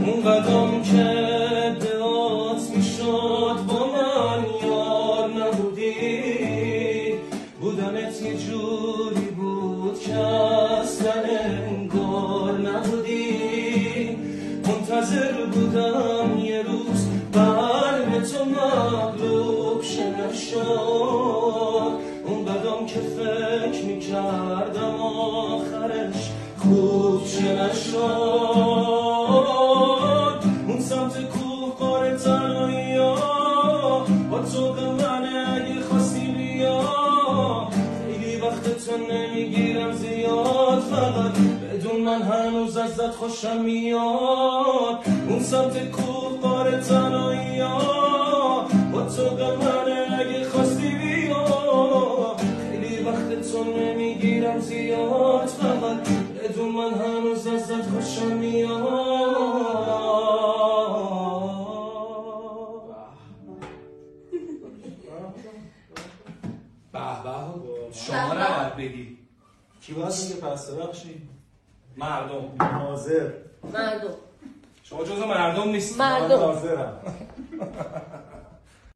اون قدم که دعات میشد با من یار نبودی، بودنت یه جوری بود که اصلا انگار نبودی. منتظر بودم یه روز قلب تو مغلوب شه نشد، اون قدم که فکر میکردم آخرش خوب شه نشد. اون سمت کوه قاره تنهایی ها با تو منه اگه خواستی بیا، خیلی وقت تو نمیگیرم زیاد، فقط بدون من هنوز ازت خوشم میاد. اون سمت کوه قاره تنهایی ها با تو منه اگه خواستی بیا، خیلی وقت تو نمیگیرم زیاد، فقط بدون من هنوز ازت خوشم میاد. به به شما نباید بگی. کی باید میگه پس بخشی؟ مردم. حاضر. مردم. شما جزو مردم نیست. مردم. حاضرم.